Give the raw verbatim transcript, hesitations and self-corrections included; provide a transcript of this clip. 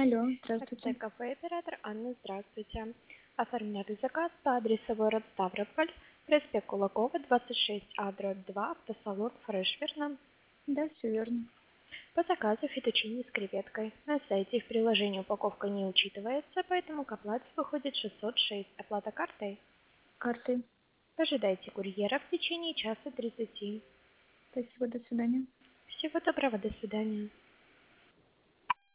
Алло, ТЦ здравствуйте. кафе оператор Анна, здравствуйте. Оформляли заказ по адресу город Ставрополь, проспект Кулакова, двадцать шесть А, дробь два, автосалон Фреш, верно? Да, все верно. По заказу фетучини с креветкой. На сайте и в приложении упаковка не учитывается, поэтому к оплате выходит шестьсот шесть. Оплата картой. Карты. Ожидайте курьера в течение часа тридцати. Спасибо, до свидания. Всего доброго, до свидания.